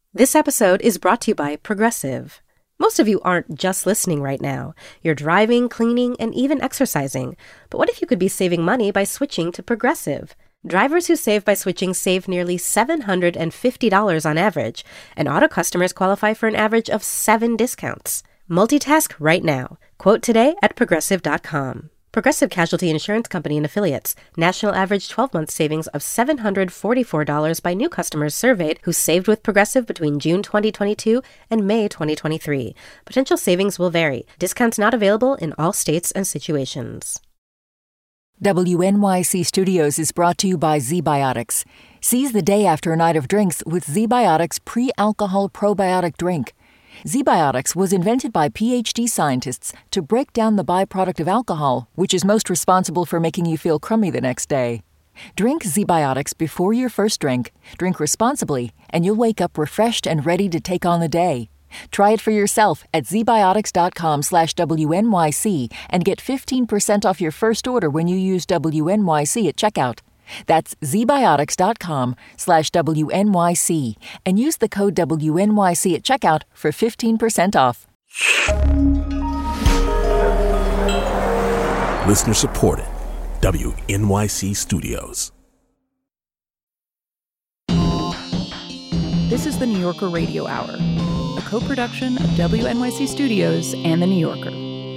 This episode is brought to you by Progressive. Most of you aren't just listening right now. You're driving, cleaning, and even exercising. But what if you could be saving money by switching to Progressive? Drivers who save by switching save nearly $750 on average, and auto customers qualify for an average of 7 discounts. Multitask right now. Quote today at Progressive.com. Progressive Casualty Insurance Company and Affiliates. National average 12-month savings of $744 by new customers surveyed who saved with Progressive between June 2022 and May 2023. Potential savings will vary. Discounts not available in all states and situations. WNYC Studios is brought to you by ZBiotics. Seize the day after a night of drinks with ZBiotics pre-alcohol probiotic drink. ZBiotics was invented by PhD scientists to break down the byproduct of alcohol, which is most responsible for making you feel crummy the next day. Drink ZBiotics before your first drink, drink responsibly, and you'll wake up refreshed and ready to take on the day. Try it for yourself at zbiotics.com/WNYC and get 15% off your first order when you use WNYC at checkout. That's zbiotics.com/WNYC and use the code WNYC at checkout for 15% off. Listener supported. WNYC Studios. This is the New Yorker Radio Hour, a co-production of WNYC Studios and The New Yorker.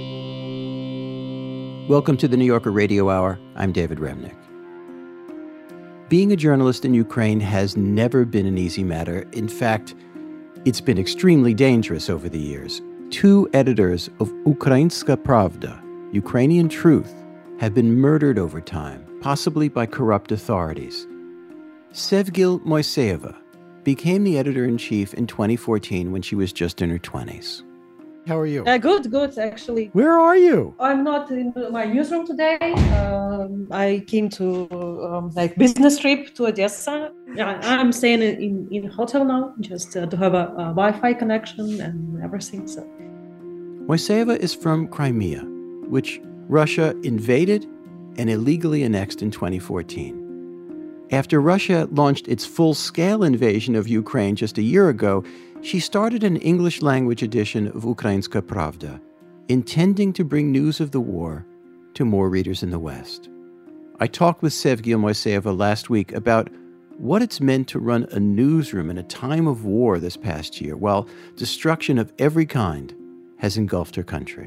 Welcome to the New Yorker Radio Hour. I'm David Remnick. Being a journalist in Ukraine has never been an easy matter. In fact, it's been extremely dangerous over the years. 2 editors of Ukrainska Pravda, Ukrainian Truth, have been murdered over time, possibly by corrupt authorities. Sevgil Moiseyeva became the editor-in-chief in 2014 when she was just in her 20s. How are you? Good, actually. Where are you? I'm not in my newsroom today. I came to business trip to Odessa. I'm staying in hotel now, just to have a Wi-Fi connection and everything. So, Moiseyeva is from Crimea, which Russia invaded and illegally annexed in 2014. After Russia launched its full-scale invasion of Ukraine just a year ago, she started an English-language edition of Ukrainska Pravda, intending to bring news of the war to more readers in the West. I talked with Sevgil Moiseyeva last week about what it's meant to run a newsroom in a time of war this past year, while destruction of every kind has engulfed her country.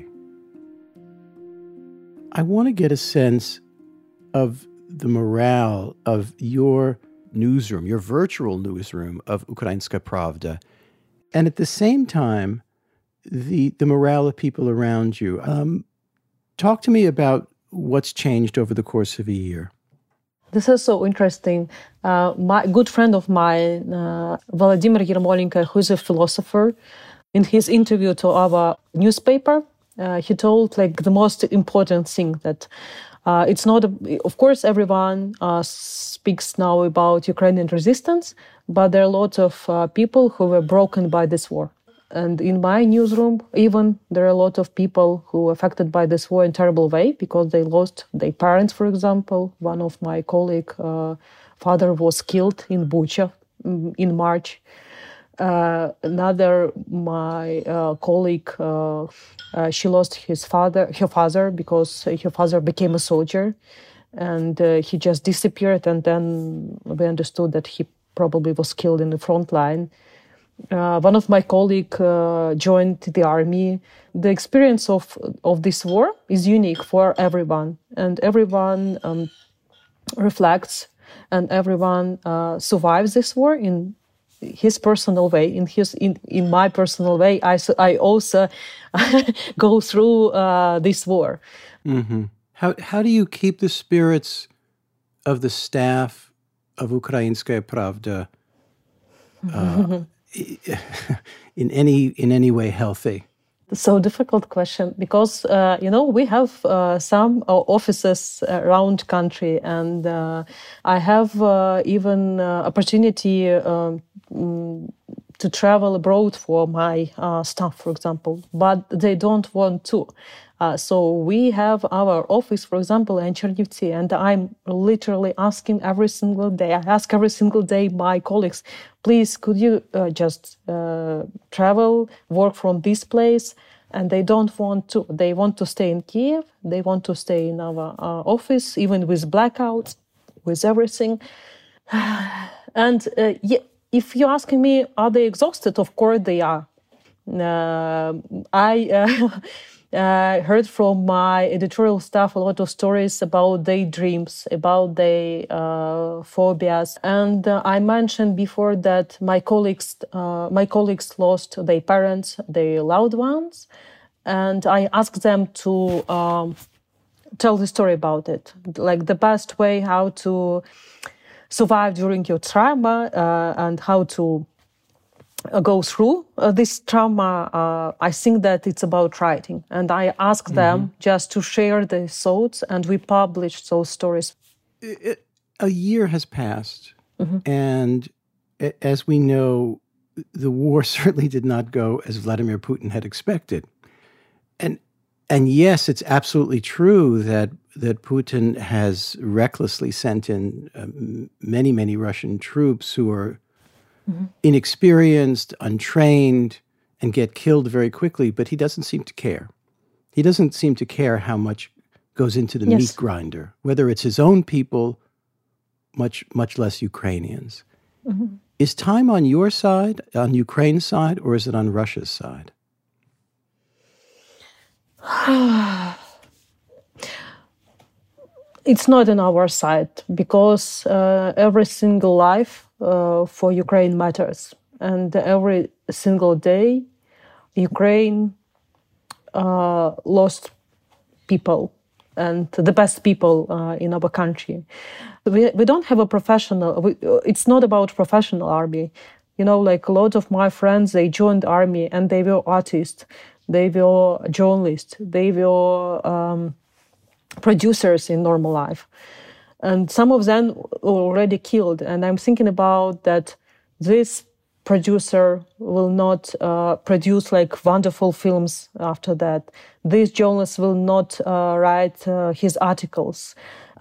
I want to get a sense of the morale of your newsroom, your virtual newsroom of Ukrainska Pravda, and at the same time, the morale of people around you. Talk to me about what's changed over the course of a year. this is so interesting. My good friend of mine, Vladimir Yermolenko, who's a philosopher, in his interview to our newspaper, he told the most important thing that it's not, of course, everyone speaks now about Ukrainian resistance, but there are a lot of people who were broken by this war. And in my newsroom, even there are a lot of people who were affected by this war in a terrible way because they lost their parents, for example. One of my colleagues' father was killed in Bucha in March. Another, my colleague, she lost her father because her father became a soldier, and he just disappeared. And then we understood that he probably was killed in the front line. One of my colleagues joined the army. The experience of this war is unique for everyone, and everyone reflects, and everyone survives this war in his personal way. In my personal way, I also go through this war. Mm-hmm. How do you keep the spirits of the staff of Ukrainska Pravda in any way healthy? So difficult question, because we have some offices around country, and I have even opportunity to travel abroad for my stuff, for example, but they don't want to. So we have our office, for example, in Chernivtsi, and I'm literally asking every single day. I ask every single day my colleagues, please, could you just travel, work from this place? And they don't want to. They want to stay in Kiev. They want to stay in our office, even with blackouts, with everything. And if you're asking me, are they exhausted? Of course they are. I heard from my editorial staff a lot of stories about their dreams, about their phobias. And I mentioned before that my colleagues lost their parents, their loved ones. And I asked them to tell the story about it, like the best way how to survive during your trauma and how to go through this trauma. I think that it's about writing. And I asked them just to share their thoughts, and we published those stories. A year has passed, and as we know, the war certainly did not go as Vladimir Putin had expected. And yes, it's absolutely true that Putin has recklessly sent in many, many Russian troops who are inexperienced, untrained, and get killed very quickly, but he doesn't seem to care. He doesn't seem to care how much goes into the meat grinder, whether it's his own people, much less Ukrainians. Is time on your side, on Ukraine's side, or is it on Russia's side? It's not on our side, because every single life for Ukraine matters. And every single day, Ukraine lost people, and the best people in our country. We don't have a professional, it's not about professional army. You know, like a lot of my friends, they joined army and they were artists, they were journalists, they were producers in normal life. And some of them were already killed. And I'm thinking about that this producer will not produce like wonderful films after that. This journalist will not write his articles.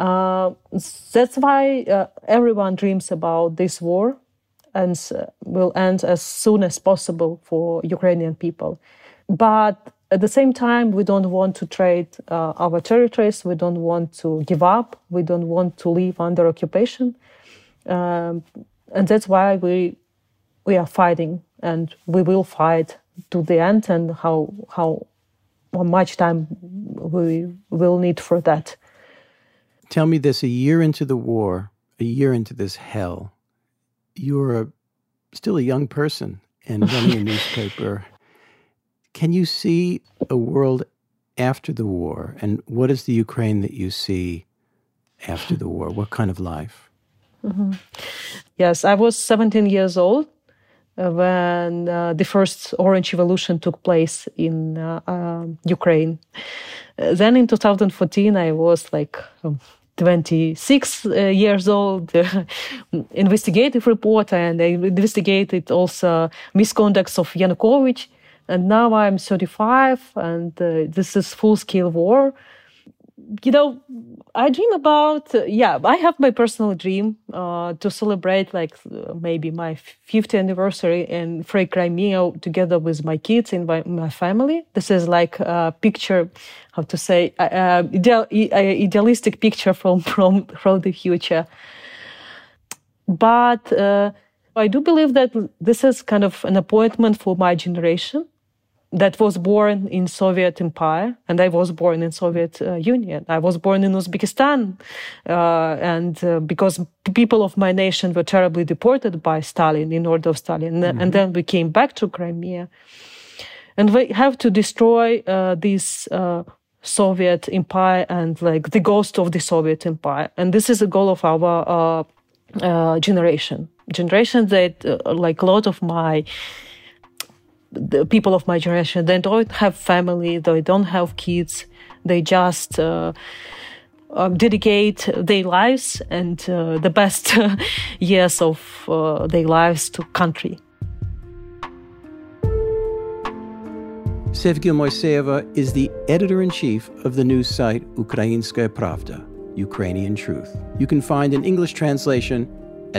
That's why everyone dreams about this war and will end as soon as possible for Ukrainian people. But at the same time, we don't want to trade our territories. We don't want to give up. We don't want to live under occupation. And that's why we are fighting, and we will fight to the end, and how much time we will need for that. Tell me this, a year into the war, a year into this hell, you're still a young person and running a newspaper. Can you see a world after the war? And what is the Ukraine that you see after the war? What kind of life? Yes, I was 17 years old when the first Orange Revolution took place in Ukraine. Then in 2014, I was like 26 years old, investigative reporter, and I investigated also misconducts of Yanukovych. And now I'm 35, and this is full-scale war. You know, I dream about, I have my personal dream to celebrate like maybe my 50th anniversary in Free Crimea together with my kids and my family. This is like a picture, how to say, idealistic picture from the future. But I do believe that this is kind of an appointment for my generation that was born in Soviet Empire, and I was born in Soviet Union. I was born in Uzbekistan, and because people of my nation were terribly deported by Stalin, in order of Stalin, and then we came back to Crimea. And we have to destroy this Soviet Empire and like the ghost of the Soviet Empire. And this is the goal of our generation that like a lot of the people of my generation, they don't have family, they don't have kids, they just dedicate their lives and the best years of their lives to country. Sevgil Moiseyeva is the editor-in-chief of the news site Ukrainskaya Pravda, Ukrainian Truth. You can find an English translation at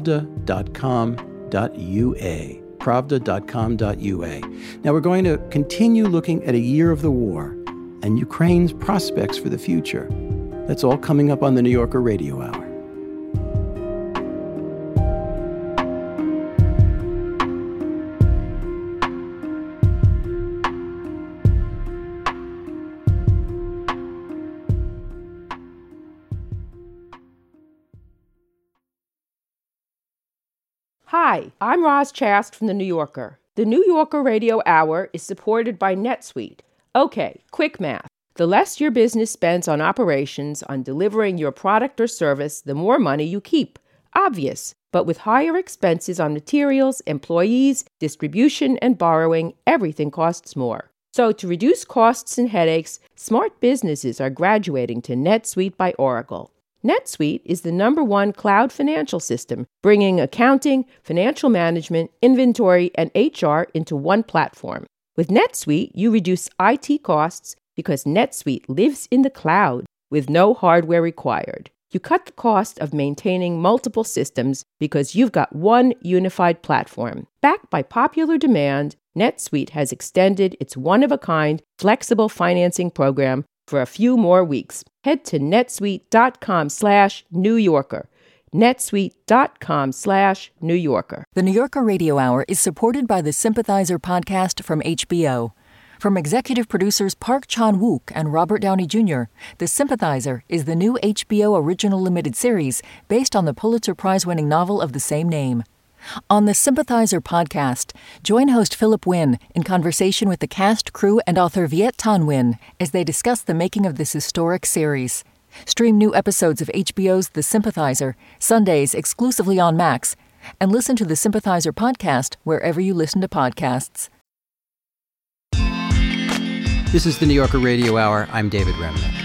pravda.com.ua. Pravda.com.ua. Now we're going to continue looking at a year of the war and Ukraine's prospects for the future. That's all coming up on the New Yorker Radio Hour. Hi, I'm Roz Chast from The New Yorker. The New Yorker Radio Hour is supported by NetSuite. Okay, quick math. The less your business spends on operations, on delivering your product or service, the more money you keep. Obvious. But with higher expenses on materials, employees, distribution, and borrowing, everything costs more. So to reduce costs and headaches, smart businesses are graduating to NetSuite by Oracle. NetSuite is the #1 cloud financial system, bringing accounting, financial management, inventory, and HR into one platform. With NetSuite, you reduce IT costs because NetSuite lives in the cloud with no hardware required. You cut the cost of maintaining multiple systems because you've got one unified platform. Backed by popular demand, NetSuite has extended its one-of-a-kind flexible financing program for a few more weeks. Head to netsuite.com/New Yorker. netsuite.com/New Yorker. The New Yorker Radio Hour is supported by the Sympathizer podcast from HBO. From executive producers Park Chan-wook and Robert Downey Jr., The Sympathizer is the new HBO original limited series based on the Pulitzer Prize-winning novel of the same name. On the Sympathizer podcast, join host Philip Wynn in conversation with the cast, crew, and author Viet Thanh Nguyen as they discuss the making of this historic series. Stream new episodes of HBO's The Sympathizer, Sundays exclusively on Max, and listen to the Sympathizer podcast wherever you listen to podcasts. This is the New Yorker Radio Hour. I'm David Remnick.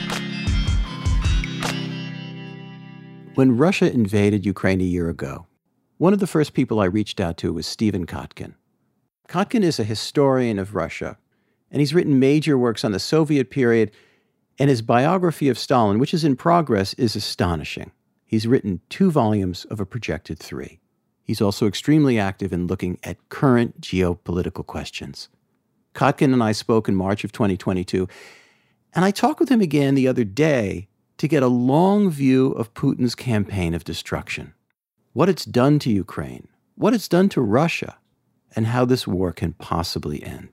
When Russia invaded Ukraine a year ago, one of the first people I reached out to was Stephen Kotkin. Kotkin is a historian of Russia, and he's written major works on the Soviet period, and his biography of Stalin, which is in progress, is astonishing. He's written 2 volumes of a projected 3. He's also extremely active in looking at current geopolitical questions. Kotkin and I spoke in March of 2022, and I talked with him again the other day to get a long view of Putin's campaign of destruction, what it's done to Ukraine, what it's done to Russia, and how this war can possibly end.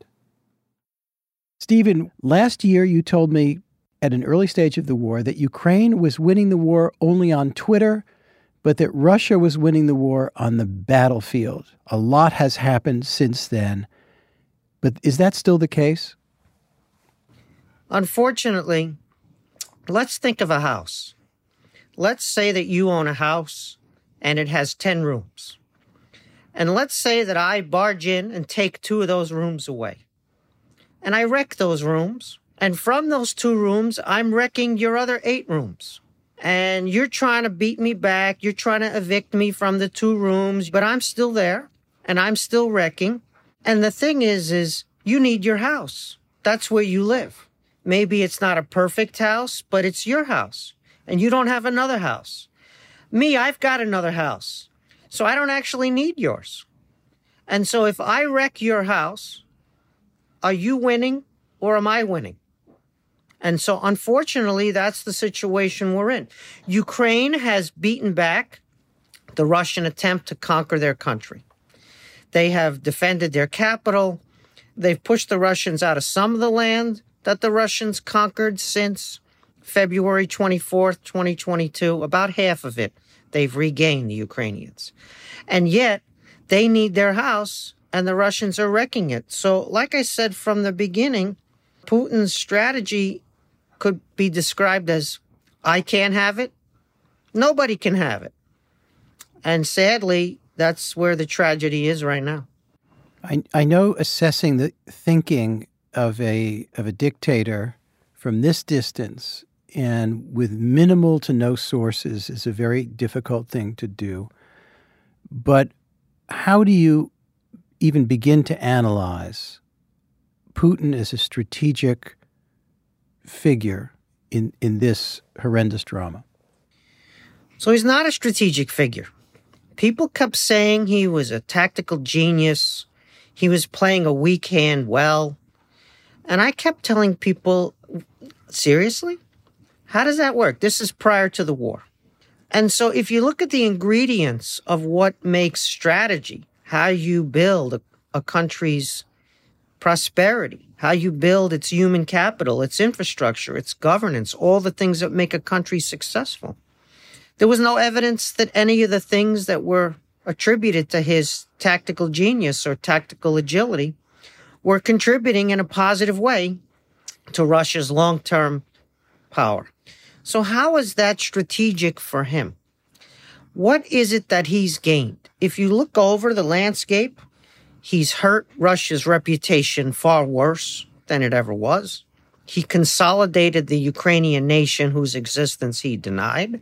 Stephen, last year you told me at an early stage of the war that Ukraine was winning the war only on Twitter, but that Russia was winning the war on the battlefield. A lot has happened since then. But is that still the case? Unfortunately, let's think of a house. Let's say that you own a house and it has 10 rooms. And let's say that I barge in and take 2 of those rooms away. And I wreck those rooms. And from those 2 rooms, I'm wrecking your other 8 rooms. And you're trying to beat me back. You're trying to evict me from the 2 rooms. But I'm still there and I'm still wrecking. And the thing is you need your house. That's where you live. Maybe it's not a perfect house, but it's your house. And you don't have another house. Me, I've got another house. So I don't actually need yours. And so if I wreck your house, are you winning or am I winning? And so unfortunately, that's the situation we're in. Ukraine has beaten back the Russian attempt to conquer their country. They have defended their capital. They've pushed the Russians out of some of the land that the Russians conquered since February 24th, 2022. About half of it they've regained, the Ukrainians. And yet, they need their house, and the Russians are wrecking it. So, like I said from the beginning, Putin's strategy could be described as, I can't have it, nobody can have it. And sadly, that's where the tragedy is right now. I know assessing the thinking of a dictator from this distance and with minimal to no sources is a very difficult thing to do. But how do you even begin to analyze Putin as a strategic figure in this horrendous drama? So he's not a strategic figure. People kept saying he was a tactical genius. He was playing a weak hand well. And I kept telling people, seriously? How does that work? This is prior to the war. And so if you look at the ingredients of what makes strategy, how you build a country's prosperity, how you build its human capital, its infrastructure, its governance, all the things that make a country successful, there was no evidence that any of the things that were attributed to his tactical genius or tactical agility were contributing in a positive way to Russia's long-term power. So how is that strategic for him? What is it that he's gained? If you look over the landscape, he's hurt Russia's reputation far worse than it ever was. He consolidated the Ukrainian nation whose existence he denied.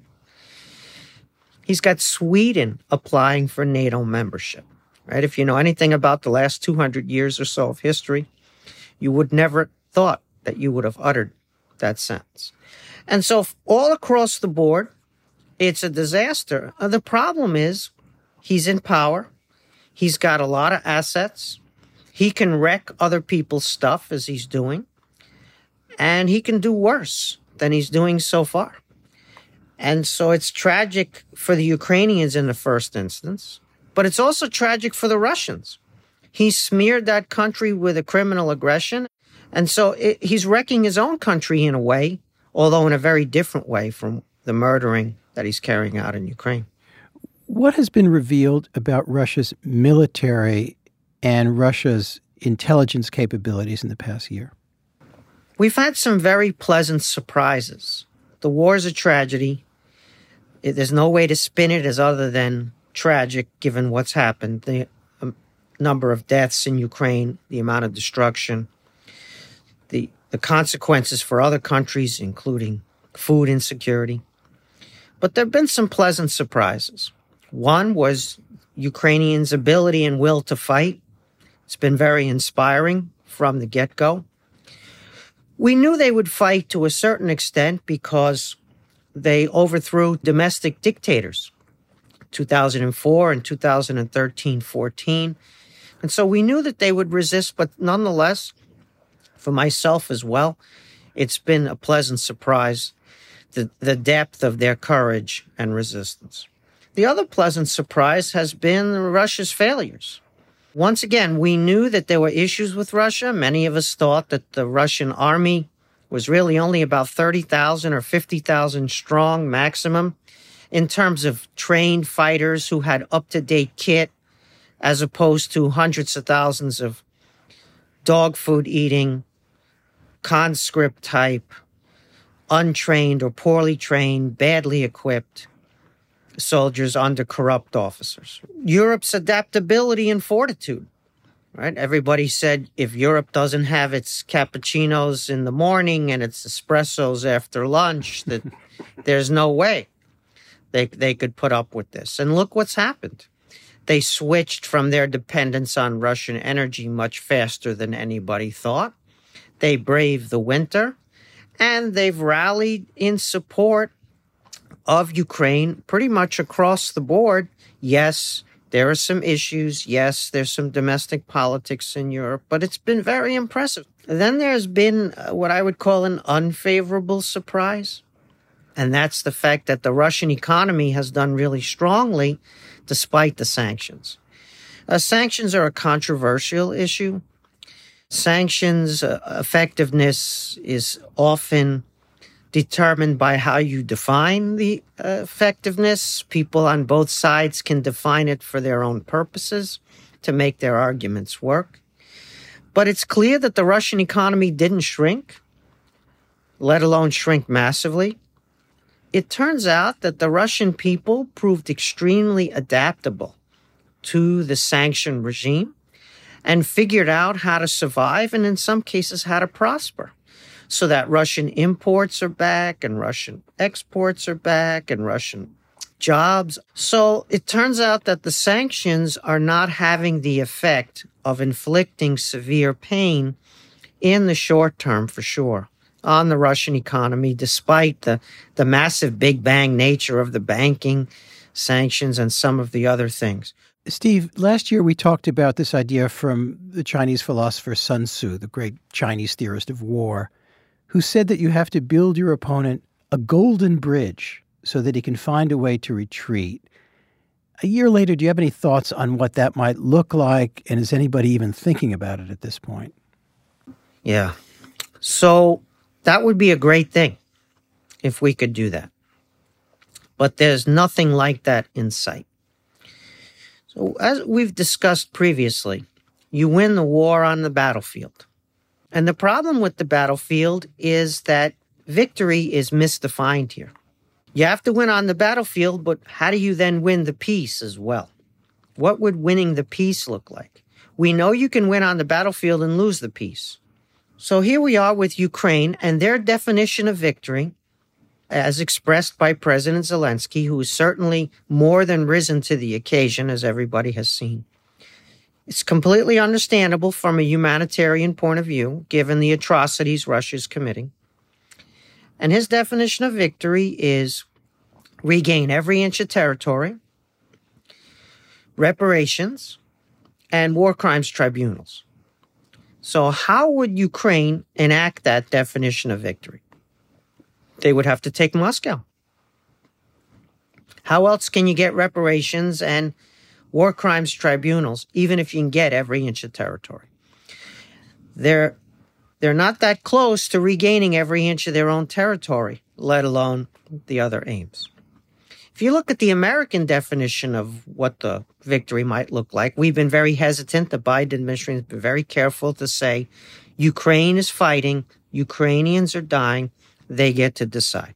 He's got Sweden applying for NATO membership, right? If you know anything about the last 200 years or so of history, you would never thought that you would have uttered that sentence. And so all across the board, it's a disaster. The problem is he's in power. He's got a lot of assets. He can wreck other people's stuff as he's doing. And he can do worse than he's doing so far. And so it's tragic for the Ukrainians in the first instance, but it's also tragic for the Russians. He smeared that country with a criminal aggression. And so he's wrecking his own country in a way, although in a very different way from the murdering that he's carrying out in Ukraine. What has been revealed about Russia's military and Russia's intelligence capabilities in the past year? We've had some very pleasant surprises. The war is a tragedy. There's no way to spin it as other than tragic, given what's happened. The number of deaths in Ukraine, the amount of destruction, the consequences for other countries, including food insecurity. But there have been some pleasant surprises. One was Ukrainians' ability and will to fight. It's been very inspiring from the get-go. We knew they would fight to a certain extent because they overthrew domestic dictators, 2004 and 2013-14. And so we knew that they would resist, but nonetheless, for myself as well, it's been a pleasant surprise, the depth of their courage and resistance. The other pleasant surprise has been Russia's failures. Once again, we knew that there were issues with Russia. Many of us thought that the Russian army was really only about 30,000 or 50,000 strong maximum in terms of trained fighters who had up-to-date kit, as opposed to hundreds of thousands of dog food eating, conscript type, untrained or poorly trained, badly equipped soldiers under corrupt officers. Europe's adaptability and fortitude, right? Everybody said if Europe doesn't have its cappuccinos in the morning and its espressos after lunch, that there's no way they could put up with this. And look what's happened. They switched from their dependence on Russian energy much faster than anybody thought. They braved the winter, and they've rallied in support of Ukraine pretty much across the board. Yes, there are some issues. Yes, there's some domestic politics in Europe, but it's been very impressive. Then there's been what I would call an unfavorable surprise, and that's the fact that the Russian economy has done really strongly despite the sanctions. Sanctions are a controversial issue. Sanctions effectiveness is often determined by how you define the effectiveness. People on both sides can define it for their own purposes to make their arguments work. But it's clear that the Russian economy didn't shrink, let alone shrink massively. It turns out that the Russian people proved extremely adaptable to the sanction regime and figured out how to survive and in some cases how to prosper. So that Russian imports are back and Russian exports are back and Russian jobs. So it turns out that the sanctions are not having the effect of inflicting severe pain in the short term for sure on the Russian economy, despite the massive Big Bang nature of the banking sanctions and some of the other things. Steve, last year we talked about this idea from the Chinese philosopher Sun Tzu, the great Chinese theorist of war, who said that you have to build your opponent a golden bridge so that he can find a way to retreat. A year later, do you have any thoughts on what that might look like? And is anybody even thinking about it at this point? Yeah. So that would be a great thing if we could do that. But there's nothing like that in sight. So as we've discussed previously, you win the war on the battlefield. And the problem with the battlefield is that victory is misdefined here. You have to win on the battlefield, but how do you then win the peace as well? What would winning the peace look like? We know you can win on the battlefield and lose the peace. So here we are with Ukraine and their definition of victory, as expressed by President Zelensky, who has certainly more than risen to the occasion, as everybody has seen. It's completely understandable from a humanitarian point of view, given the atrocities Russia is committing. And his definition of victory is regain every inch of territory, reparations, and war crimes tribunals. So how would Ukraine enact that definition of victory? They would have to take Moscow. How else can you get reparations and war crimes tribunals, even if you can get every inch of territory? They're not that close to regaining every inch of their own territory, let alone the other aims. If you look at the American definition of what the victory might look like, we've been very hesitant. The Biden administration has been very careful to say Ukraine is fighting, Ukrainians are dying, they get to decide.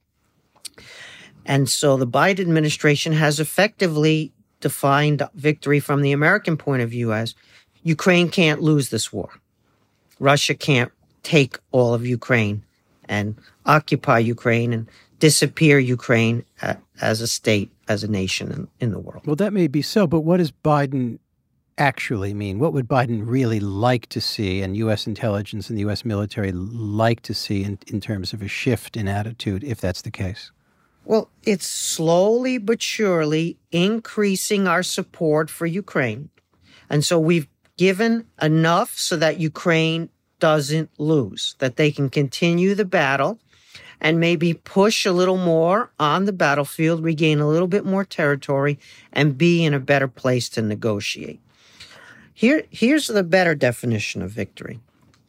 And so the Biden administration has effectively defined victory from the American point of view as Ukraine can't lose this war. Russia can't take all of Ukraine and occupy Ukraine and disappear Ukraine as a state, as a nation in the world. Well, that may be so, but what does Biden actually mean? What would Biden really like to see, and U.S. intelligence and the U.S. military like to see in terms of a shift in attitude, if that's the case? Well, it's slowly but surely increasing our support for Ukraine. And so we've given enough so that Ukraine doesn't lose, that they can continue the battle and maybe push a little more on the battlefield, regain a little bit more territory, and be in a better place to negotiate. Here's the better definition of victory.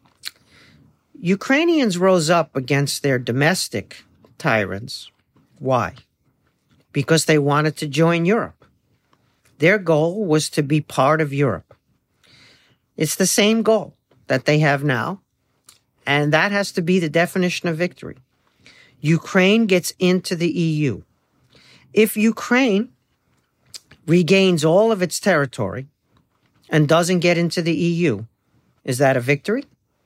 Ukrainians rose up against their domestic tyrants. Why? Because they wanted to join Europe. Their goal was to be part of Europe. It's the same goal that they have now, and that has to be the definition of victory. Ukraine gets into the EU. If Ukraine regains all of its territory and doesn't get into the EU, is that a victory?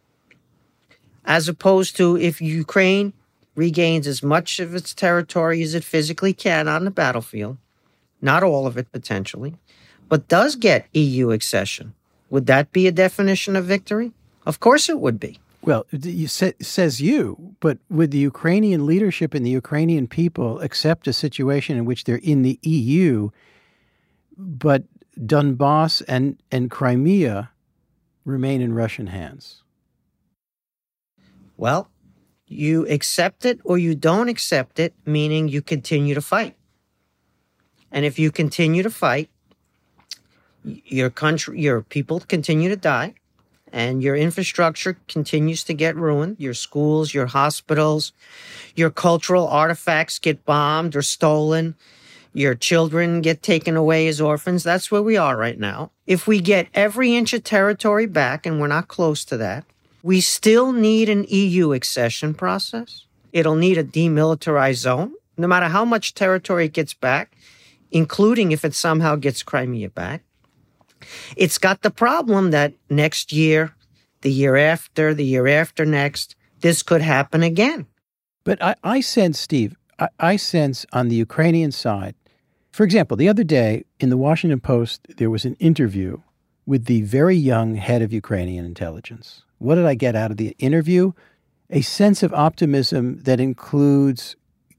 As opposed to if Ukraine regains as much of its territory as it physically can on the battlefield, not all of it potentially, but does get EU accession, would that be a definition of victory? Of course it would be. Well, says you, but would the Ukrainian leadership and the Ukrainian people accept a situation in which they're in the EU, but Donbass and Crimea remain in Russian hands? Well, you accept it or you don't accept it, meaning you continue to fight. And if you continue to fight, your people continue to die, and your infrastructure continues to get ruined. Your schools, your hospitals, your cultural artifacts get bombed or stolen. Your children get taken away as orphans. That's where we are right now. If we get every inch of territory back, and we're not close to that, we still need an EU accession process. It'll need a demilitarized zone, no matter how much territory it gets back, including if it somehow gets Crimea back. It's got the problem that next year, the year after next, this could happen again. But I sense, Steve, I sense on the Ukrainian side, for example, the other day in the Washington Post, there was an interview with the very young head of Ukrainian intelligence, What did I get out of the interview? A sense of optimism that includes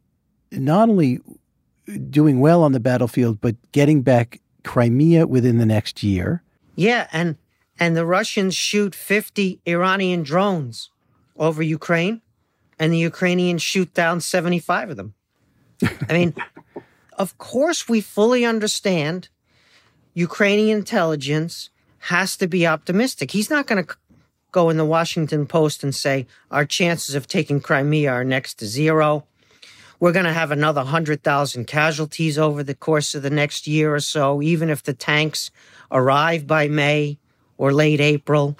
not only doing well on the battlefield, but getting back Crimea within the next year. Yeah, and the Russians shoot 50 Iranian drones over Ukraine, and the Ukrainians shoot down 75 of them. I mean, of course we fully understand Ukrainian intelligence has to be optimistic. He's not going to go in the Washington Post and say, our chances of taking Crimea are next to zero. We're going to have another 100,000 casualties over the course of the next year or so, even if the tanks arrive by May or late April.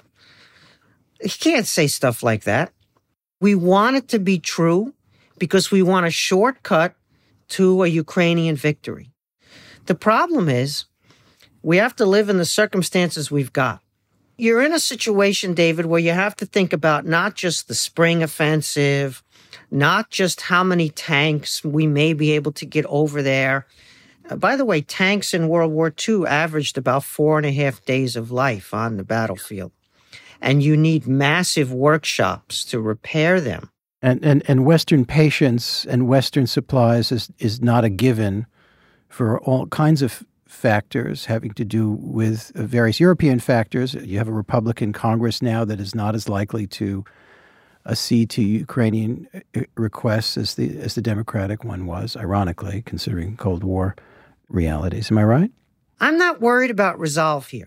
He can't say stuff like that. We want it to be true because we want a shortcut to a Ukrainian victory. The problem is we have to live in the circumstances we've got. You're in a situation, David, where you have to think about not just the spring offensive, not just how many tanks we may be able to get over there. By the way, tanks in World War II averaged about 4.5 days of life on the battlefield. And you need massive workshops to repair them. And Western patience and Western supplies is not a given for all kinds of factors having to do with various European factors. You have a Republican Congress now that is not as likely to accede to Ukrainian requests as the Democratic one was, ironically, considering Cold War realities. Am I right? I'm not worried about resolve here.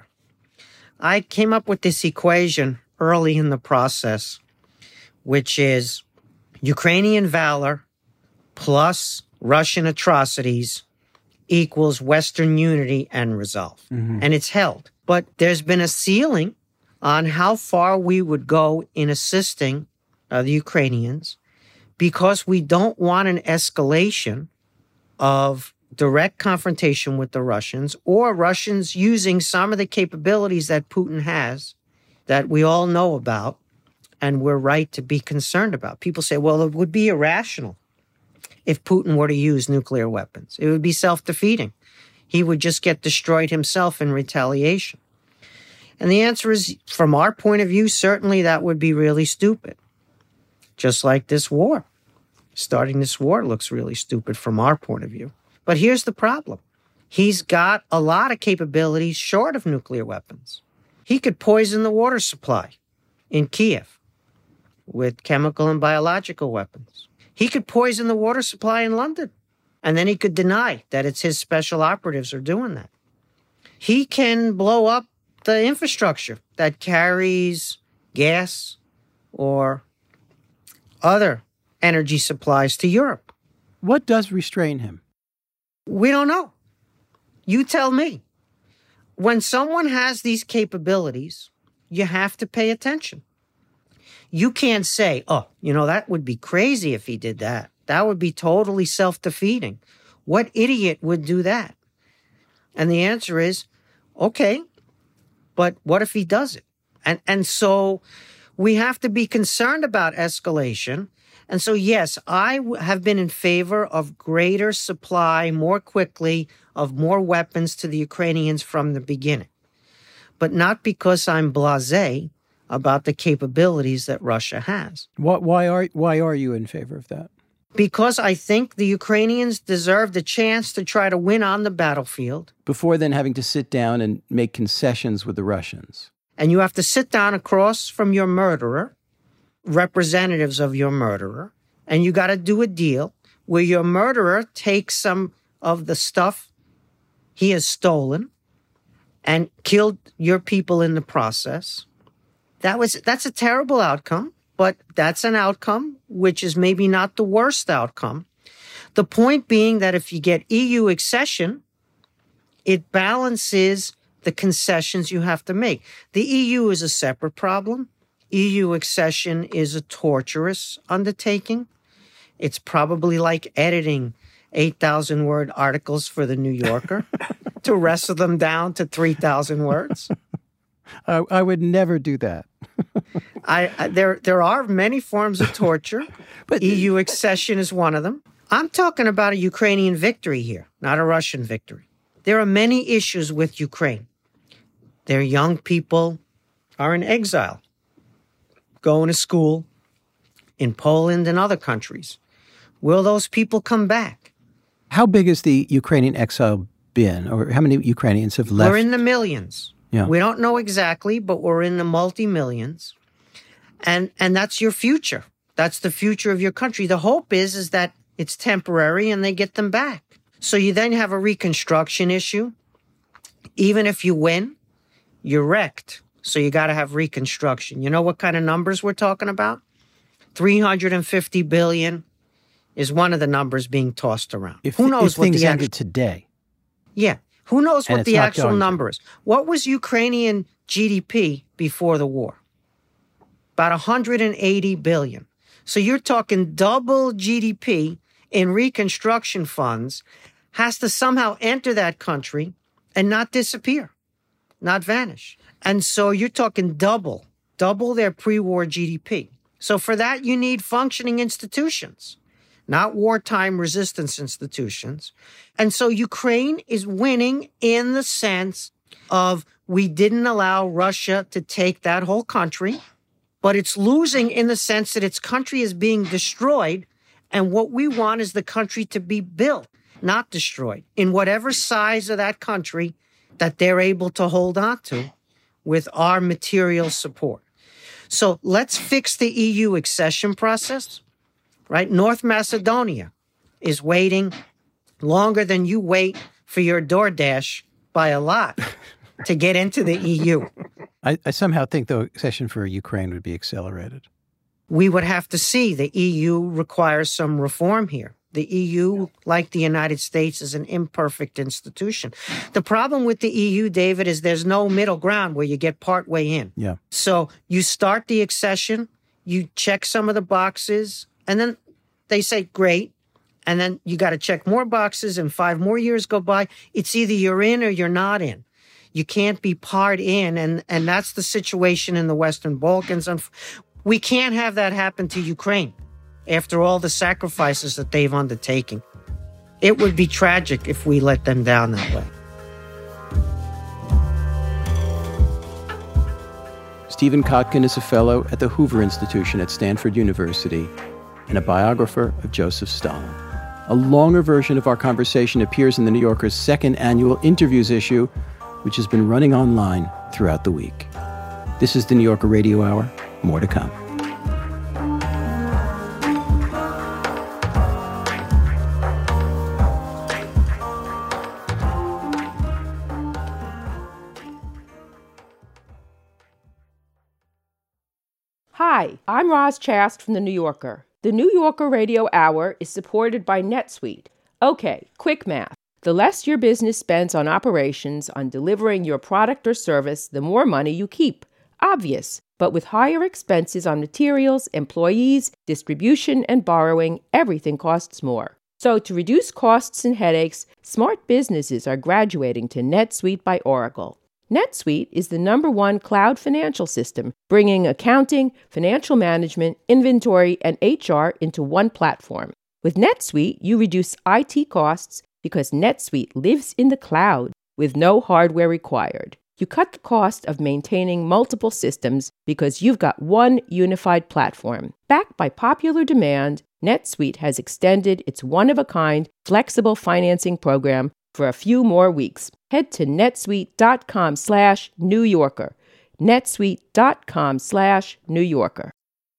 I came up with this equation early in the process, which is Ukrainian valor plus Russian atrocities equals Western unity and resolve. Mm-hmm. And it's held. But there's been a ceiling on how far we would go in assisting the Ukrainians because we don't want an escalation of direct confrontation with the Russians or Russians using some of the capabilities that Putin has that we all know about and we're right to be concerned about. People say, well, it would be irrational if Putin were to use nuclear weapons. It would be self-defeating. He would just get destroyed himself in retaliation. And the answer is, from our point of view, certainly that would be really stupid. Just like this war. Starting this war looks really stupid from our point of view. But here's the problem. He's got a lot of capabilities short of nuclear weapons. He could poison the water supply in Kiev with chemical and biological weapons. He could poison the water supply in London, and then he could deny that it's his special operatives are doing that. He can blow up the infrastructure that carries gas or other energy supplies to Europe. What does restrain him? We don't know. You tell me. When someone has these capabilities, you have to pay attention. You can't say, oh, that would be crazy if he did that. That would be totally self-defeating. What idiot would do that? And the answer is, okay, but what if he does it? And so we have to be concerned about escalation. And so, yes, I have been in favor of greater supply more quickly of more weapons to the Ukrainians from the beginning. But not because I'm blasé about the capabilities that Russia has. Why are you in favor of that? Because I think the Ukrainians deserve the chance to try to win on the battlefield. Before then having to sit down and make concessions with the Russians. And you have to sit down across from your murderer, representatives of your murderer, and you got to do a deal where your murderer takes some of the stuff he has stolen and killed your people in the process. That's a terrible outcome, but that's an outcome which is maybe not the worst outcome. The point being that if you get EU accession, it balances the concessions you have to make. The EU is a separate problem. EU accession is a torturous undertaking. It's probably like editing 8,000-word articles for the New Yorker to wrestle them down to 3,000 words. I would never do that. There are many forms of torture, but EU accession is one of them. I'm talking about a Ukrainian victory here, not a Russian victory. There are many issues with Ukraine. Their young people are in exile. going to school in Poland and other countries. Will those people come back? How big has the Ukrainian exile been, or how many Ukrainians have left? We're in the millions. Yeah. We don't know exactly, but we're in the multi-millions. And that's your future. That's the future of your country. The hope is that it's temporary and they get them back. So you then have a reconstruction issue. Even if you win, you're wrecked. So you got to have reconstruction. You know what kind of numbers we're talking about? 350 billion is one of the numbers being tossed around. Who knows what the ended today? Yeah. Who knows what the actual number is? What was Ukrainian GDP before the war? About 180 billion. So you're talking double GDP in reconstruction funds has to somehow enter that country and not disappear, not vanish. And so you're talking double their pre-war GDP. So for that, you need functioning institutions, not wartime resistance institutions. And so Ukraine is winning in the sense of we didn't allow Russia to take that whole country, but it's losing in the sense that its country is being destroyed. And what we want is the country to be built, not destroyed, in whatever size of that country that they're able to hold on to with our material support. So let's fix the EU accession process, right? North Macedonia is waiting longer than you wait for your DoorDash by a lot to get into the EU. I somehow think the accession for Ukraine would be accelerated. We would have to see. The EU requires some reform here. The EU, like the United States, is an imperfect institution. The problem with the EU, David, is there's no middle ground where you get partway in. Yeah. So you start the accession, you check some of the boxes, and then they say, great. And then you got to check more boxes, and 5 more years go by. It's either you're in or you're not in. You can't be part in, and that's the situation in the Western Balkans. We can't have that happen to Ukraine after all the sacrifices that they've undertaken. It would be tragic if we let them down that way. Stephen Kotkin is a fellow at the Hoover Institution at Stanford University and a biographer of Joseph Stalin. A longer version of our conversation appears in the New Yorker's second annual interviews issue, which has been running online throughout the week. This is the New Yorker Radio Hour. More to come. Hi, I'm Roz Chast from The New Yorker. The New Yorker Radio Hour is supported by NetSuite. Okay, quick math. The less your business spends on operations, on delivering your product or service, the more money you keep. Obvious. But with higher expenses on materials, employees, distribution, and borrowing, everything costs more. So to reduce costs and headaches, smart businesses are graduating to NetSuite by Oracle. NetSuite is the #1 cloud financial system, bringing accounting, financial management, inventory, and HR into one platform. With NetSuite, you reduce IT costs because NetSuite lives in the cloud with no hardware required. You cut the cost of maintaining multiple systems because you've got one unified platform. Backed by popular demand, NetSuite has extended its one-of-a-kind flexible financing program for a few more weeks. Head to netsuite.com/New Yorker. netsuite.com/New Yorker.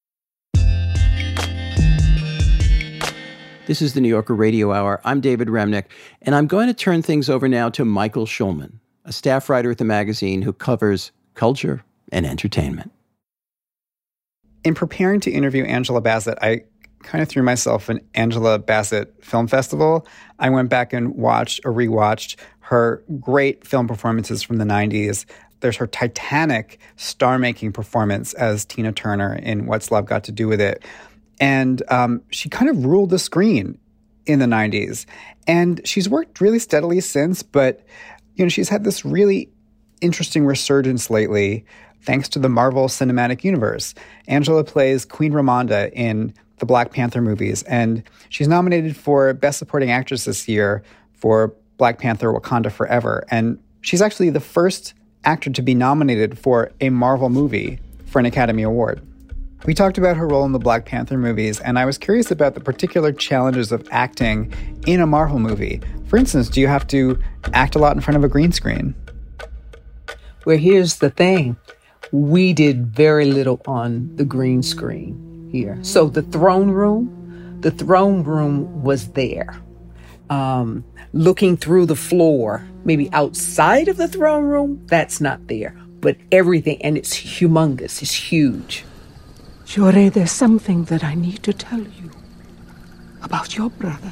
This is the New Yorker Radio Hour. I'm David Remnick, and I'm going to turn things over now to Michael Schulman, a staff writer at the magazine who covers culture and entertainment. In preparing to interview Angela Bassett, I kind of threw myself an Angela Bassett Film Festival. I went back and rewatched her great film performances from the 90s. There's her titanic star-making performance as Tina Turner in What's Love Got to Do With It. And she kind of ruled the screen in the 90s. And she's worked really steadily since, but she's had this really interesting resurgence lately thanks to the Marvel Cinematic Universe. Angela plays Queen Ramonda in the Black Panther movies, and she's nominated for Best Supporting Actress this year for Black Panther: Wakanda Forever. And she's actually the first actor to be nominated for a Marvel movie for an Academy Award. We talked about her role in the Black Panther movies, and I was curious about the particular challenges of acting in a Marvel movie. For instance, do you have to act a lot in front of a green screen? Well, here's the thing. We did very little on the green screen here. So the throne room was there. Looking through the floor, maybe outside of the throne room, that's not there. But everything, and it's humongous, it's huge. Shorey, there's something that I need to tell you about your brother.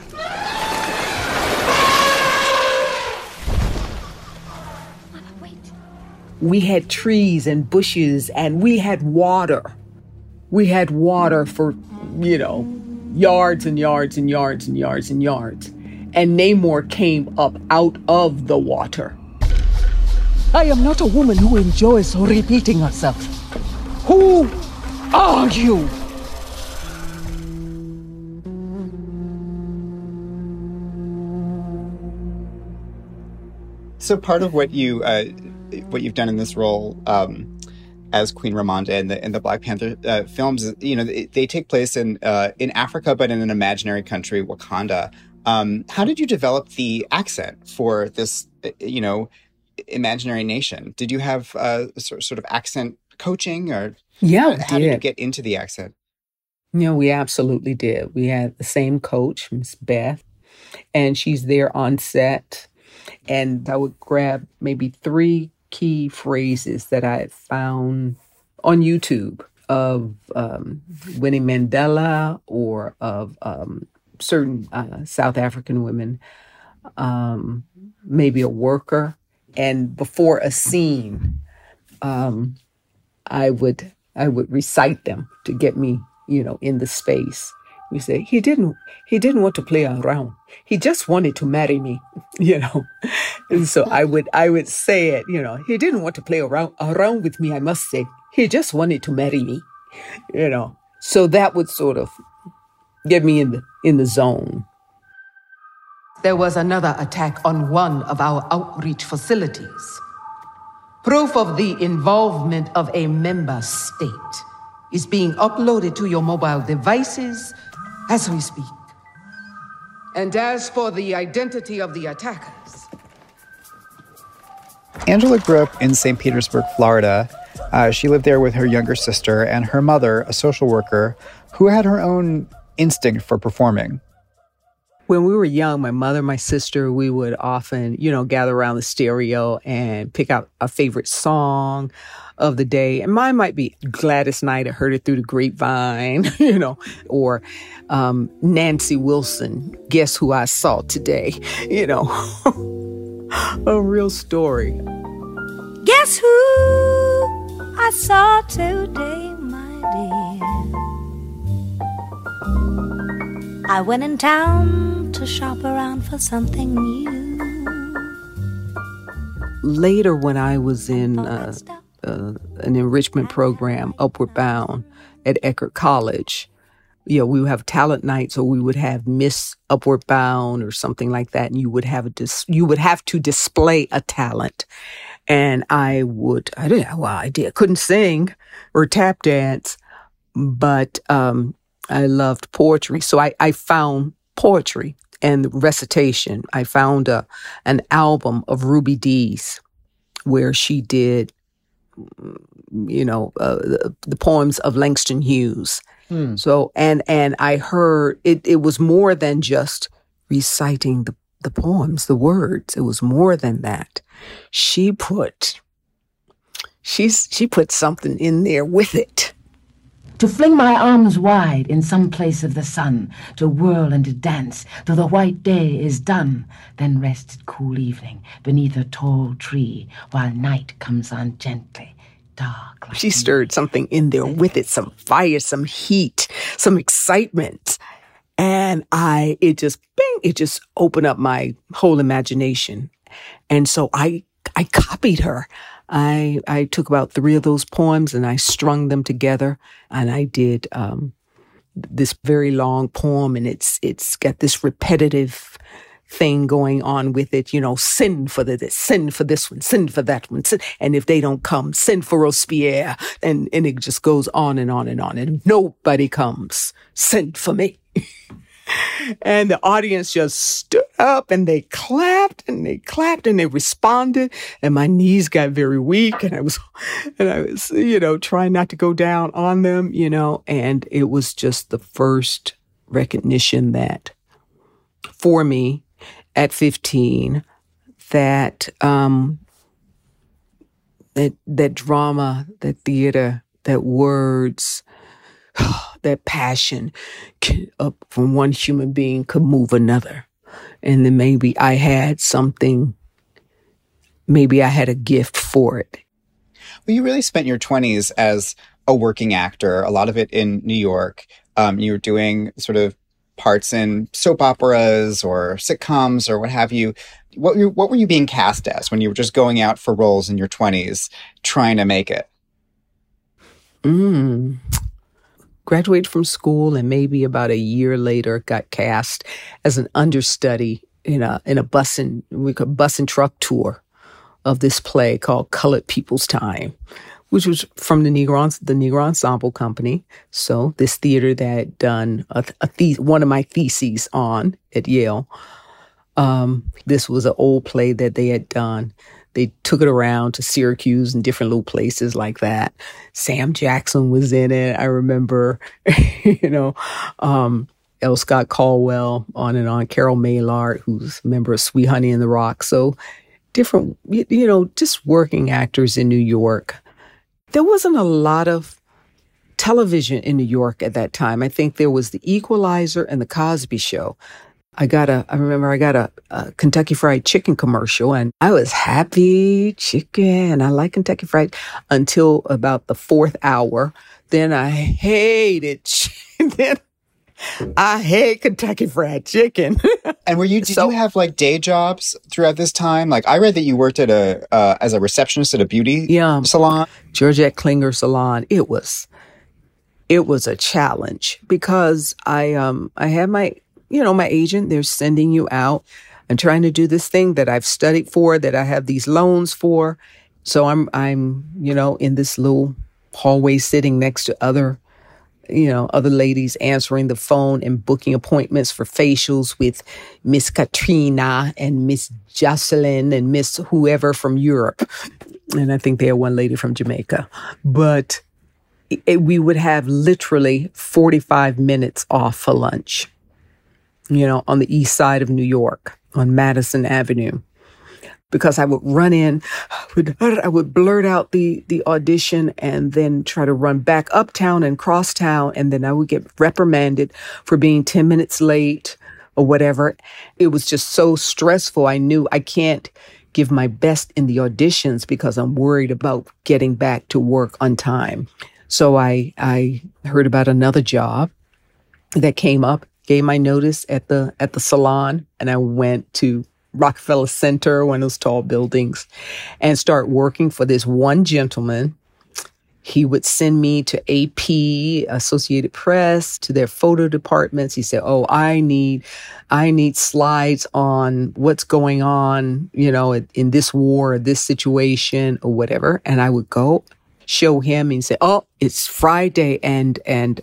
We had trees and bushes, and we had water. We had water for, yards and yards and yards and yards and yards. And Namor came up out of the water. I am not a woman who enjoys repeating herself. Who are you? So part of what you've done in this role as Queen Ramonda in the Black Panther films, they take place in Africa, but in an imaginary country, Wakanda. How did you develop the accent for this, imaginary nation? Did you have sort of accent coaching, or how did you get into the accent? We absolutely did. We had the same coach, Miss Beth, and she's there on set. And I would grab maybe 3 key phrases that I had found on YouTube of Winnie Mandela or of certain South African women, maybe a worker. And before a scene, I would recite them to get me, in the space. We say, he didn't want to play around. He just wanted to marry me, And so I would say it, he didn't want to play around with me, I must say. He just wanted to marry me, So that would sort of get me in the zone. There was another attack on one of our outreach facilities. Proof of the involvement of a member state is being uploaded to your mobile devices as we speak. And as for the identity of the attackers... Angela grew up in St. Petersburg, Florida. She lived there with her younger sister and her mother, a social worker, who had her own instinct for performing. When we were young, my mother, my sister, we would often, gather around the stereo and pick out a favorite song of the day. And mine might be Gladys Knight, I Heard It Through the Grapevine, or Nancy Wilson, Guess Who I Saw Today, a real story. Guess who I saw today, my dear? I went in town to shop around for something new. Later, when I was in an enrichment program, Upward Bound, at Eckerd College, we would have talent nights, or we would have Miss Upward Bound or something like that, and you would have to display a talent. And I couldn't sing or tap dance, but I loved poetry. So I found poetry and recitation. I found an album of Ruby Dee's where she did, the poems of Langston Hughes. So, and I heard it was more than just reciting the poems, the words. It was more than that. She put something in there with it. To fling my arms wide in some place of the sun, to whirl and to dance till the white day is done, then rest at cool evening beneath a tall tree while night comes on gently, dark. She stirred something in there with it, some fire, some heat, some excitement. And it just opened up my whole imagination. And so I copied her. I took about 3 of those poems and I strung them together, and I did this very long poem, and it's got this repetitive thing going on with it, send for this, send for this one, send for that one. And if they don't come, send for Robespierre. And it just goes on and on and on. And if nobody comes, send for me. And the audience just stood up and they clapped and they clapped and they responded. And my knees got very weak and I was, trying not to go down on them, and it was just the first recognition that for me at 15, that drama, that theater, that words, that passion from one human being could move another. And then maybe I had a gift for it. Well, you really spent your 20s as a working actor, a lot of it in New York. You were doing sort of parts in soap operas or sitcoms or what have you. What were you being cast as when you were just going out for roles in your 20s, trying to make it? Graduated from school and maybe about a year later got cast as an understudy in a bus and truck tour of this play called Colored People's Time, which was from the Negro Ensemble Company. So this theater that I had done one of my theses on at Yale. This was an old play that they had done. They took it around to Syracuse and different little places like that. Sam Jackson was in it. I remember, L. Scott Caldwell, on and on. Carol Maillard, who's a member of Sweet Honey in the Rock. So different, just working actors in New York. There wasn't a lot of television in New York at that time. I think there was The Equalizer and The Cosby Show. I remember I got a Kentucky Fried Chicken commercial and I was happy chicken. I like Kentucky Fried until about the fourth hour. Then I hated chicken. I hate Kentucky Fried Chicken. And did you have like day jobs throughout this time? Like I read that you worked at as a receptionist at a beauty salon. Georgette Klinger Salon. It was a challenge because I had my agent, they're sending you out and trying to do this thing that I've studied for, that I have these loans for. So I'm in this little hallway sitting next to other ladies answering the phone and booking appointments for facials with Miss Katrina and Miss Jocelyn and Miss whoever from Europe. And I think they had one lady from Jamaica. But we would have literally 45 minutes off for lunch. On the east side of New York, on Madison Avenue, because I would run in, I would blurt out the audition and then try to run back uptown and cross town. And then I would get reprimanded for being 10 minutes late or whatever. It was just so stressful. I knew I can't give my best in the auditions because I'm worried about getting back to work on time. So I heard about another job that came up. Gave my notice at the salon, and I went to Rockefeller Center, one of those tall buildings, and start working for this one gentleman. He would send me to AP, Associated Press, to their photo departments. He said, "Oh, I need slides on what's going on, in this war or this situation or whatever." And I would go show him and say, "Oh, it's Friday, and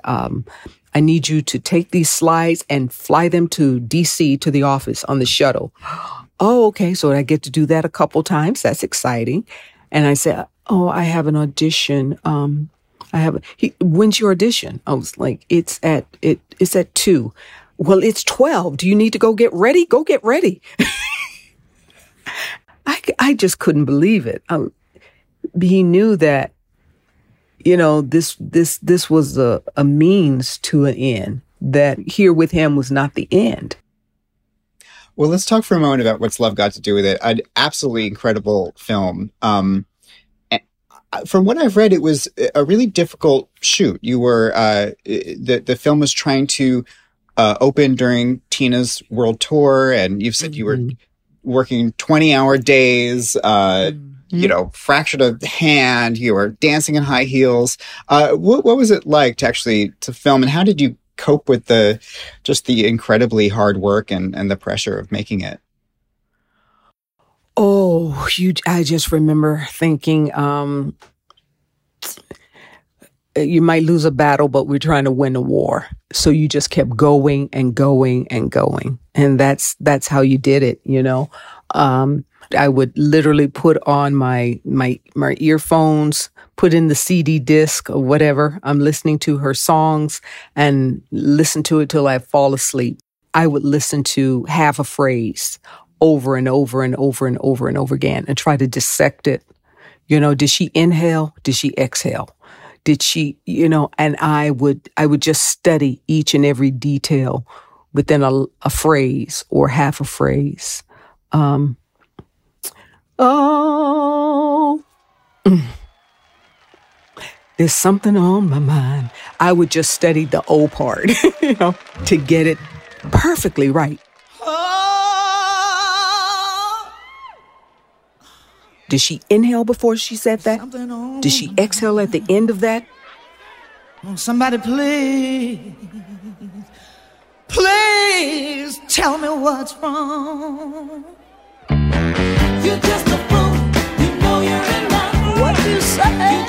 I need you to take these slides and fly them to DC to the office on the shuttle." Oh, okay. So I get to do that a couple times. That's exciting. And I said, "Oh, I have an audition. When's your audition?" I was like, it's at 2. "Well, it's 12. Do you need to go get ready? Go get ready." I just couldn't believe it. He knew that, this was a means to an end, that here with him was not the end. Well, let's talk for a moment about What's Love Got to Do with It. An absolutely incredible film. From what I've read, it was a really difficult shoot. You were, the film was trying to open during Tina's world tour, and you've said you were working 20-hour days, fractured a hand, you were dancing in high heels. What was it like to film, and how did you cope with the incredibly hard work and the pressure of making it? Oh, I just remember thinking, you might lose a battle, but we're trying to win a war. So you just kept going and going and going. And that's how you did it, you know. I would literally put on my earphones, put in the CD disc or whatever. I'm listening to her songs and listen to it till I fall asleep. I would listen to half a phrase over and over and over and over and over again and try to dissect it. You know, did she inhale? Did she exhale? Did she, you know, and I would just study each and every detail within a phrase or half a phrase. There's something on my mind. I would just study the O part, you know, to get it perfectly right. Did she inhale before she said that? Did she exhale at the end of that? Somebody please tell me what's wrong. You're just a fool, you know you're in love. What you say?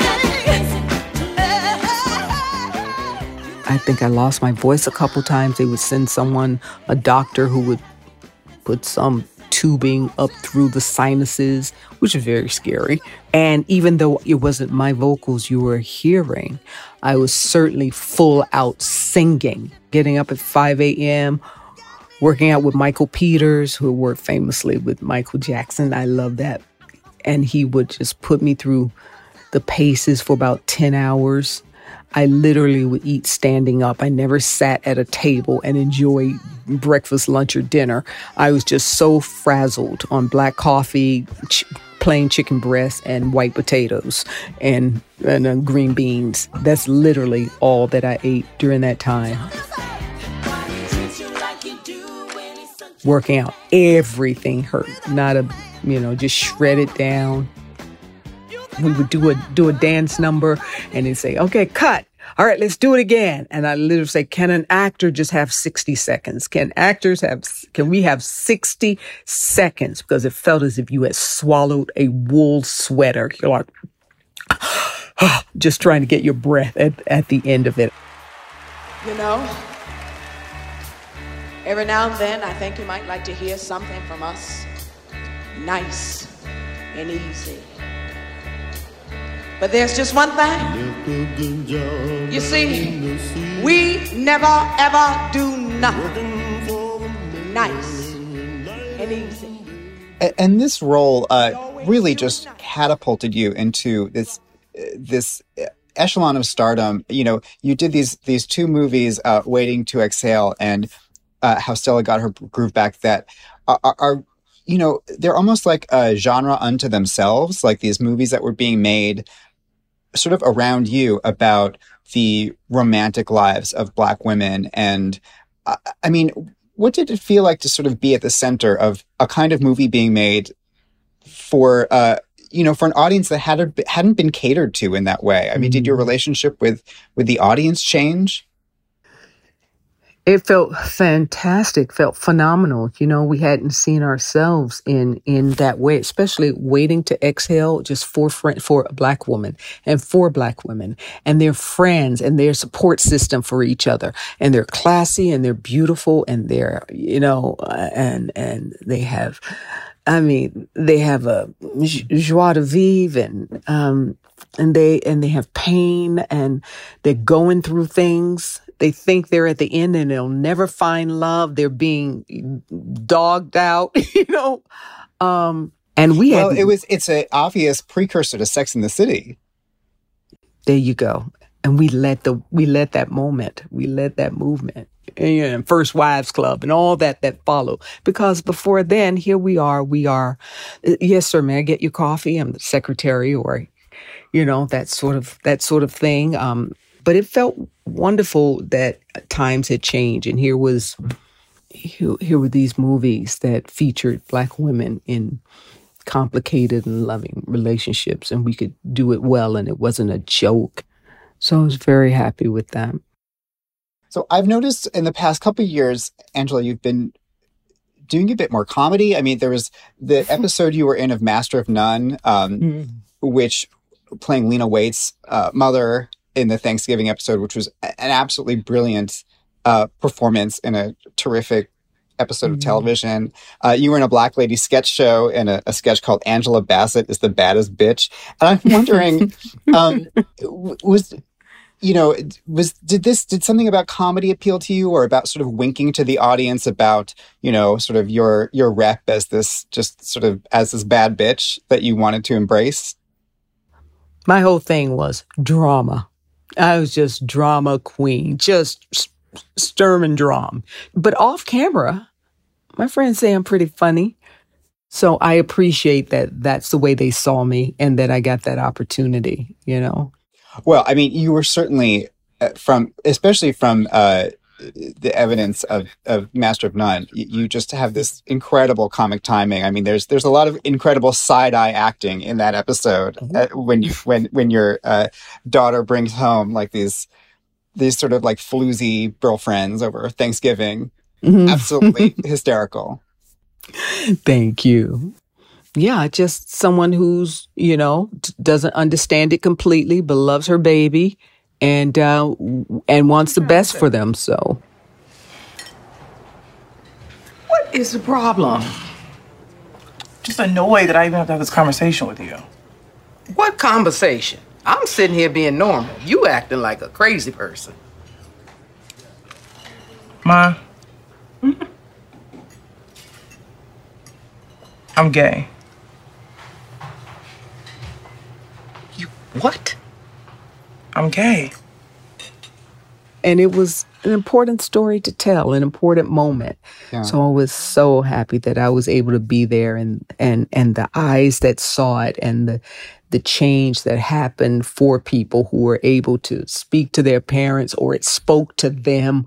I think I lost my voice a couple times. They would send a doctor who would put some tubing up through the sinuses, which is very scary. And even though it wasn't my vocals you were hearing, I was certainly full out singing, getting up at 5 a.m., working out with Michael Peters, who worked famously with Michael Jackson. I love that. And he would just put me through the paces for about 10 hours. I literally would eat standing up. I never sat at a table and enjoyed breakfast, lunch, or dinner. I was just so frazzled on black coffee, plain chicken breast, and white potatoes and green beans. That's literally all that I ate during that time. Working out, everything hurt. Just shred it down. We would do a dance number and they'd say, okay, cut. All right, let's do it again. And I literally say, can an actor just have 60 seconds? Can we have 60 seconds? Because it felt as if you had swallowed a wool sweater. You're like, just trying to get your breath at the end of it. You know, every now and then, I think you might like to hear something from us. Nice and easy. But there's just one thing. You see, we never, ever do nothing nice and easy. And this role really just catapulted you into this echelon of stardom. You know, you did these two movies, Waiting to Exhale and How Stella Got Her Groove Back, that are you know, they're almost like a genre unto themselves, like these movies that were being made sort of around you about the romantic lives of Black women. And I mean, what did it feel like to sort of be at the center of a kind of movie being made for, for an audience that hadn't been catered to in that way? I mean, did your relationship with the audience change? It felt fantastic, felt phenomenal. You know, we hadn't seen ourselves in that way, especially Waiting to Exhale, just for a Black woman and for Black women and their friends and their support system for each other. And they're classy and they're beautiful and they're, and they have, they have a joie de vivre and they have pain and they're going through things. They think they're at the end and they'll never find love. They're being dogged out, and it's an obvious precursor to Sex and the City. There you go. And we let that movement, and First Wives Club and all that followed. Because before then, here we are, yes, sir, may I get your coffee? I'm the secretary, or, that sort of thing. But it felt wonderful that times had changed, and here were these movies that featured Black women in complicated and loving relationships, and we could do it well, and it wasn't a joke. So I was very happy with that. So I've noticed in the past couple of years, Angela, you've been doing a bit more comedy. I mean, there was the episode you were in of Master of None, which playing Lena Waithe's mother in the Thanksgiving episode, which was an absolutely brilliant performance in a terrific episode of television. You were in a Black Lady sketch show in a sketch called Angela Bassett is the Baddest Bitch. And I'm wondering, did something about comedy appeal to you, or about sort of winking to the audience about, sort of your rep as this, just sort of as this bad bitch that you wanted to embrace? My whole thing was drama. I was just drama queen, just Sturm und Drang. But off camera, my friends say I'm pretty funny. So I appreciate that that's the way they saw me and that I got that opportunity, Well, I mean, you were certainly especially from the evidence of Master of None, you just have this incredible comic timing. I mean, there's a lot of incredible side-eye acting in that episode when your daughter brings home like these sort of like floozy girlfriends over Thanksgiving. Absolutely hysterical. Thank you. Yeah, just someone who's, doesn't understand it completely, but loves her baby and wants the best for them, so. What is the problem? Just annoyed that I even have to have this conversation with you. What conversation? I'm sitting here being normal. You acting like a crazy person. Ma. I'm gay. You what? I'm gay. And it was an important story to tell, an important moment. Yeah. So I was so happy that I was able to be there and the eyes that saw it and the change that happened for people who were able to speak to their parents or it spoke to them,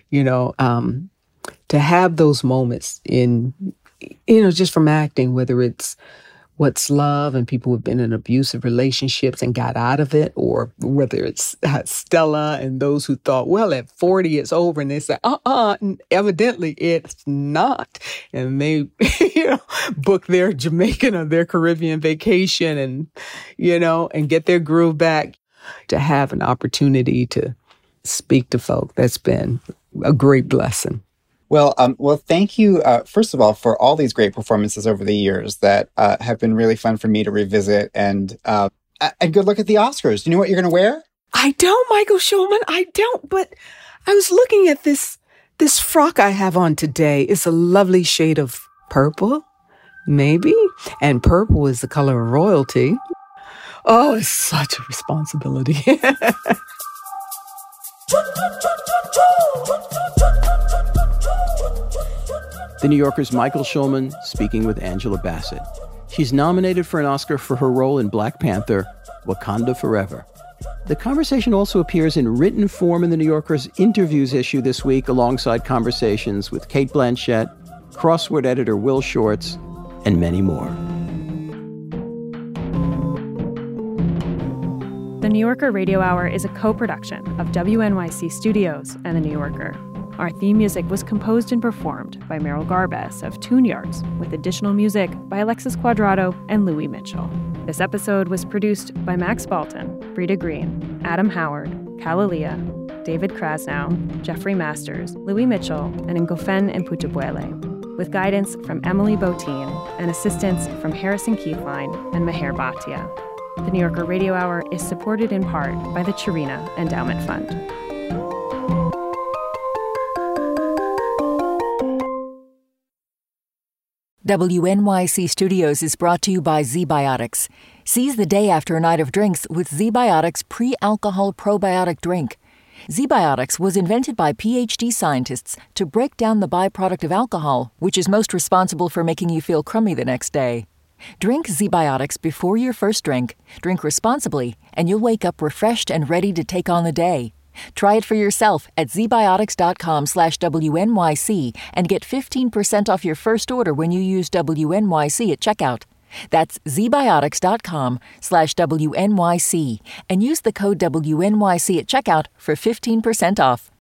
to have those moments in, just from acting, whether it's What's Love and people who've been in abusive relationships and got out of it, or whether it's Stella and those who thought, well, at 40 it's over, and they say, evidently it's not. And they, book their Jamaican or their Caribbean vacation and, and get their groove back. To have an opportunity to speak to folk, that's been a great blessing. Well, thank you, first of all, for all these great performances over the years that have been really fun for me to revisit. And good luck at the Oscars. Do you know what you're going to wear? I don't, Michael Schulman. I don't, but I was looking at this frock I have on today. It's a lovely shade of purple, maybe. And purple is the color of royalty. Oh, it's such a responsibility. The New Yorker's Michael Schulman speaking with Angela Bassett. She's nominated for an Oscar for her role in Black Panther, Wakanda Forever. The conversation also appears in written form in the New Yorker's interviews issue this week, alongside conversations with Cate Blanchett, crossword editor Will Shortz, and many more. The New Yorker Radio Hour is a co-production of WNYC Studios and The New Yorker. Our theme music was composed and performed by Merrill Garbes of Tune Yards, with additional music by Alexis Quadrado and Louis Mitchell. This episode was produced by Max Balton, Brita Green, Adam Howard, Kalalia, David Krasnow, Jeffrey Masters, Louis Mitchell, and Ngofen and Putubuele, with guidance from Emily Botine and assistance from Harrison Keithline and Meher Bhatia. The New Yorker Radio Hour is supported in part by the Chirina Endowment Fund. WNYC Studios is brought to you by ZBiotics. Seize the day after a night of drinks with ZBiotics pre-alcohol probiotic drink. ZBiotics was invented by PhD scientists to break down the byproduct of alcohol, which is most responsible for making you feel crummy the next day. Drink ZBiotics before your first drink, drink responsibly, and you'll wake up refreshed and ready to take on the day. Try it for yourself at zbiotics.com/WNYC and get 15% off your first order when you use WNYC at checkout. That's zbiotics.com/WNYC and use the code WNYC at checkout for 15% off.